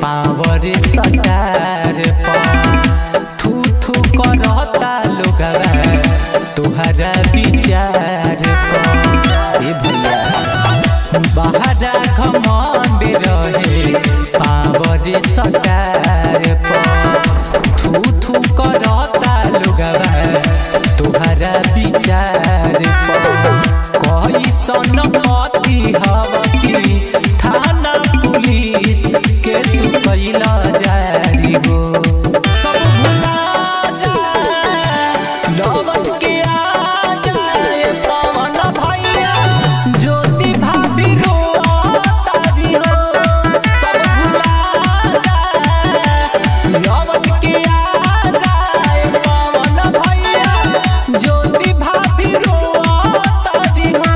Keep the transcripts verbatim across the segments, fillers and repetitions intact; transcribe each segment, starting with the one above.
Power star पर थू थू करता लोगवा तुहरा विचार पर। ए भैया बहरा घमंड रहे पावर सटार पर थू थू करता लोगवा तुहरा विचार पर। कैसन पति हवकी थाना पुलिस के तू कैला जारी हो। सब भुला जा लवन के आ जाए पवन भैया ज्योति भाभी रोतारी हो। सब भुला जा लवन के आ जाए पवन भैया ज्योति भाभी रोतारी हो।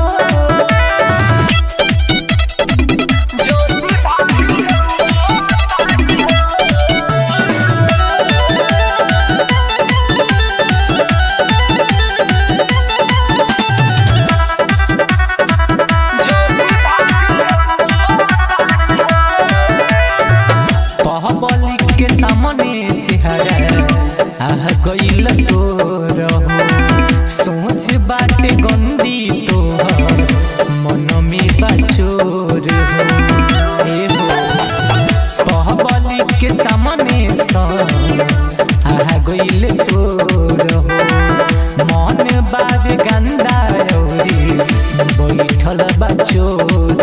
पब्लिक के सामने चेहरा आह गइल तोर हो। सोच बाटे गंदी तोहर मन में बचोर हो। ए हो पब्लिक के सामने सोच आह गइल तोर हो। मन बाबे गंदा औरी बैठल बचोर